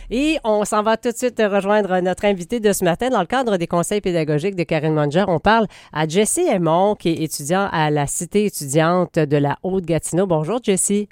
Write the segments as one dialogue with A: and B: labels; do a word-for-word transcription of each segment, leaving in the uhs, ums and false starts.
A: Et on s'en va tout de suite rejoindre notre invité de ce matin. Dans le cadre des conseils pédagogiques de Karine Munger, on parle à Jesse Aymon, qui est étudiant à la Cité étudiante de la Haute-Gatineau. Bonjour, Jesse.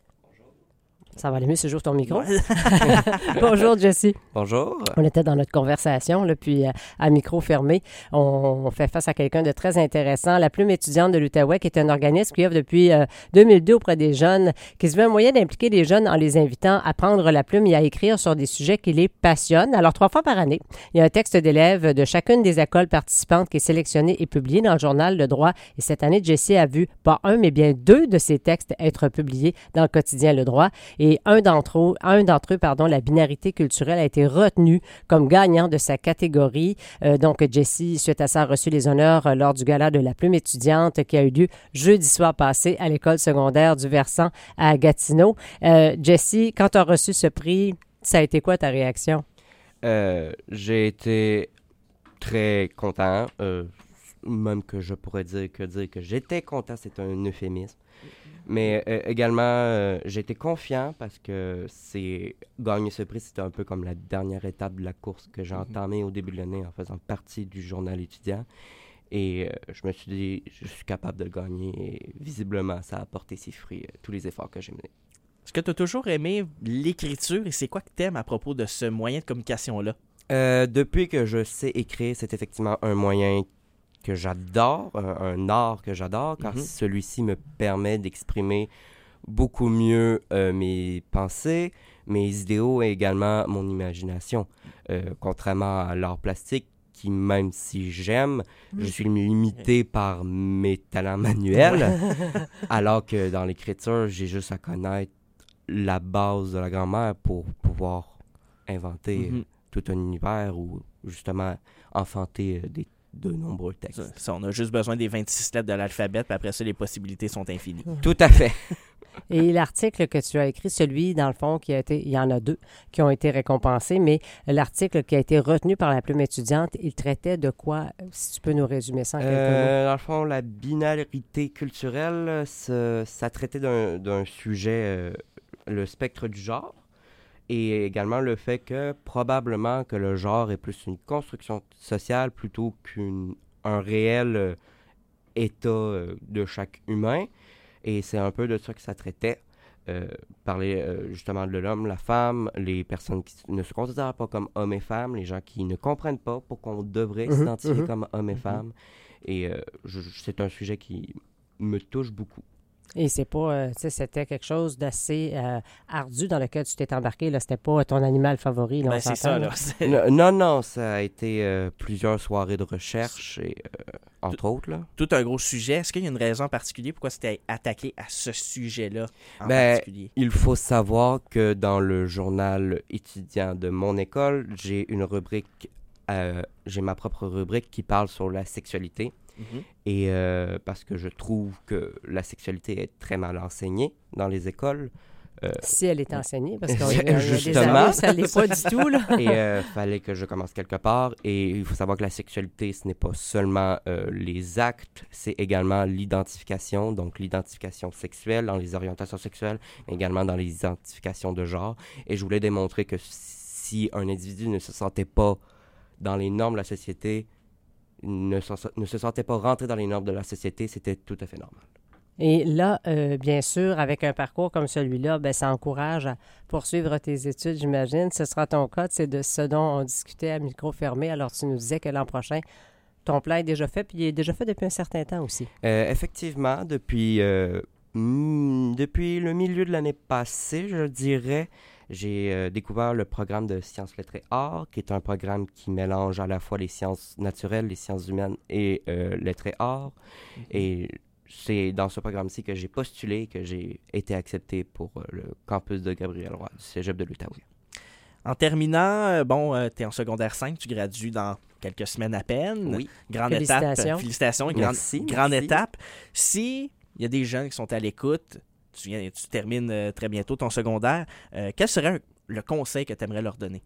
A: Ça va aller mieux si j'ouvre ton micro. Ouais. Bonjour, Jesse.
B: Bonjour.
A: On était dans notre conversation, là, puis euh, à micro fermé. On, on fait face à quelqu'un de très intéressant. La Plume étudiante de l'Outaouais, qui est un organisme qui œuvre depuis euh, deux mille deux auprès des jeunes, qui se veut un moyen d'impliquer les jeunes en les invitant à prendre la plume et à écrire sur des sujets qui les passionnent. Alors, trois fois par année, il y a un texte d'élèves de chacune des écoles participantes qui est sélectionné et publié dans le journal Le Droit. Et cette année, Jesse a vu pas un, mais bien deux de ces textes être publiés dans le quotidien Le Droit. Et un d'entre eux, un d'entre eux, pardon, la binarité culturelle a été retenu comme gagnant de sa catégorie. Euh, donc, Jesse, suite à ça, a reçu les honneurs euh, lors du gala de la Plume étudiante qui a eu lieu jeudi soir passé à l'école secondaire du Versant à Gatineau. Euh, Jesse, quand tu as reçu ce prix, ça a été quoi ta réaction?
B: Euh, j'ai été très content, euh, même que je pourrais dire que dire que j'étais content, c'est un euphémisme. Mais euh, également, euh, j'ai été confiant parce que c'est gagner ce prix, c'était un peu comme la dernière étape de la course que j'ai entamée au début de l'année en faisant partie du journal étudiant. Et euh, je me suis dit, je suis capable de le gagner. Et visiblement, ça a apporté ses fruits, euh, tous les efforts que j'ai menés.
C: Est-ce que tu as toujours aimé l'écriture et c'est quoi que tu aimes à propos de ce moyen de communication-là?
B: Euh, depuis que je sais écrire, c'est effectivement un moyen que j'adore, un, un art que j'adore, car mm-hmm. celui-ci me permet d'exprimer beaucoup mieux euh, mes pensées, mes idéaux et également mon imagination. Euh, contrairement à l'art plastique, qui même si j'aime, mm. je suis limité par mes talents manuels, alors que dans l'écriture, j'ai juste à connaître la base de la grammaire pour pouvoir inventer mm-hmm. tout un univers ou justement enfanter des de nombreux textes.
C: Ça, ça, on a juste besoin des vingt-six lettres de l'alphabet, puis après ça, les possibilités sont infinies.
B: Tout à fait.
A: Et l'article que tu as écrit, celui, dans le fond, qui a été, il y en a deux qui ont été récompensés, mais l'article qui a été retenu par la Plume étudiante, il traitait de quoi? Si tu peux nous résumer ça en quelques
B: euh,
A: mots.
B: Dans le fond, la binarité culturelle, ça, ça traitait d'un, d'un sujet, euh, le spectre du genre. Et également le fait que probablement que le genre est plus une construction sociale plutôt qu'un réel euh, état euh, de chaque humain. Et c'est un peu de ça que ça traitait. Euh, parler euh, justement de l'homme, la femme, les personnes qui ne se considèrent pas comme hommes et femmes, les gens qui ne comprennent pas pourquoi on devrait mm-hmm, s'identifier mm-hmm. comme hommes et mm-hmm. femmes. Et euh, je, c'est un sujet qui me touche beaucoup.
A: Et c'est pas, euh, tu sais, c'était quelque chose d'assez euh, ardu dans lequel tu t'es embarqué. Là, c'était pas ton animal favori. Là,
C: ben, c'est ça, là. C'est...
B: Non, non, non, ça a été euh, plusieurs soirées de recherche, et, euh, entre
C: tout,
B: autres. Là.
C: Tout un gros sujet. Est-ce qu'il y a une raison particulière pourquoi tu t'es attaqué à ce sujet-là en
B: ben,
C: particulier?
B: Il faut savoir que dans le journal étudiant de mon école, j'ai une rubrique, euh, j'ai ma propre rubrique qui parle sur la sexualité. Mm-hmm. Et euh, parce que je trouve que la sexualité est très mal enseignée dans les écoles. Euh,
A: si elle est enseignée, parce qu'il y a
B: des
A: années, ça ne l'est pas du tout. Là.
B: Et il euh, fallait que je commence quelque part. Et il faut savoir que la sexualité, ce n'est pas seulement euh, les actes, c'est également l'identification, donc l'identification sexuelle dans les orientations sexuelles, mais également dans les identifications de genre. Et je voulais démontrer que si un individu ne se sentait pas dans les normes de la société, Ne, ne se sentait pas rentrer dans les normes de la société, c'était tout à fait normal.
A: Et là, euh, bien sûr, avec un parcours comme celui-là, ben, ça encourage à poursuivre tes études, j'imagine. Ce sera ton cas, c'est de ce dont on discutait à micro fermé. Alors, tu nous disais que l'an prochain, ton plan est déjà fait, puis il est déjà fait depuis un certain temps aussi.
B: Euh, effectivement, depuis, euh, mm, depuis le milieu de l'année passée, je dirais, j'ai euh, découvert le programme de Sciences, Lettres et Arts, qui est un programme qui mélange à la fois les sciences naturelles, les sciences humaines et euh, lettres et arts. Mm-hmm. Et c'est dans ce programme-ci que j'ai postulé, que j'ai été accepté pour euh, le campus de Gabriel-Roy, du cégep de l'Outaouais.
C: En terminant, euh, bon, euh, tu es en secondaire cinq, tu gradues dans quelques semaines à peine.
B: Oui.
C: Grande
A: Félicitations.
C: étape. Félicitations. Grande,
B: merci,
C: grande
B: merci.
C: étape. Si il y a des jeunes qui sont à l'écoute, tu, viens, tu termines euh, très bientôt ton secondaire, euh, quel serait un, le conseil que tu aimerais leur donner?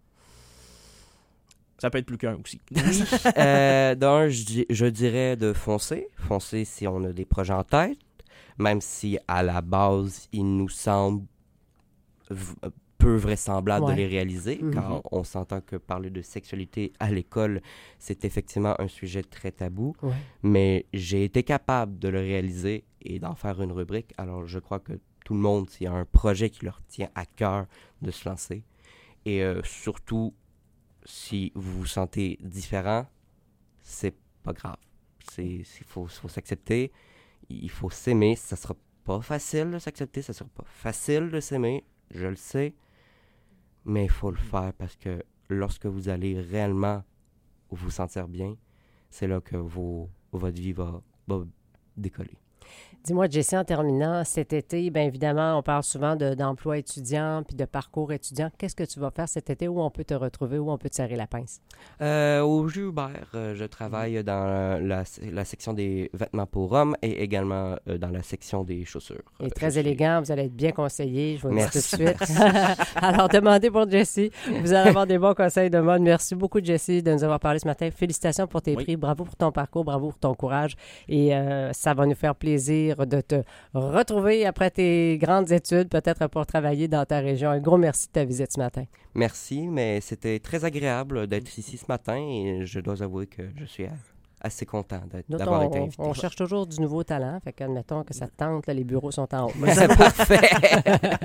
C: Ça peut être plus qu'un aussi.
B: Oui. euh, d'un, je, je dirais de foncer. Foncer si on a des projets en tête, même si à la base, il nous semble v- peu vraisemblable
A: Ouais.
B: de les réaliser,
A: Mhm.
B: car on s'entend que parler de sexualité à l'école, c'est effectivement un sujet très tabou,
A: Ouais.
B: mais j'ai été capable de le réaliser et d'en faire une rubrique. Alors, je crois que tout le monde, s'il y a un projet qui leur tient à cœur, de se lancer. Et euh, surtout, si vous vous sentez différent, c'est pas grave. Il faut, faut s'accepter, il faut s'aimer. Ça sera pas facile de s'accepter, ça sera pas facile de s'aimer, je le sais, mais il faut le faire parce que lorsque vous allez réellement vous sentir bien, c'est là que vos, votre vie va, va décoller.
A: Dis-moi, Jessie, en terminant, cet été, bien évidemment, on parle souvent de, d'emploi étudiant puis de parcours étudiant. Qu'est-ce que tu vas faire cet été? Où on peut te retrouver? Où on peut te serrer la pince?
B: Euh, au Jus Hubert, euh, je travaille dans la, la section des vêtements pour hommes et également euh, dans la section des chaussures.
A: Il est
B: Euh,
A: très
B: je suis-
A: élégant, vous allez être bien conseillé, je vous le dis tout
B: Merci.
A: de suite. Alors, demandez pour Jessie. Vous allez avoir des bons conseils de mode. Merci beaucoup, Jessie, de nous avoir parlé ce matin. Félicitations pour tes
C: Oui.
A: prix. Bravo pour ton parcours, bravo pour ton courage. Et euh, ça va nous faire plaisir de te retrouver après tes grandes études, peut-être pour travailler dans ta région. Un gros merci de ta visite ce matin.
B: Merci, mais c'était très agréable d'être ici ce matin et je dois avouer que je suis a- assez content d'être-
A: Nous,
B: d'avoir
A: on,
B: été invité.
A: on cherche toujours du nouveau talent. Fait qu'admettons que ça te tente, là, les bureaux sont en haut.
B: C'est parfait!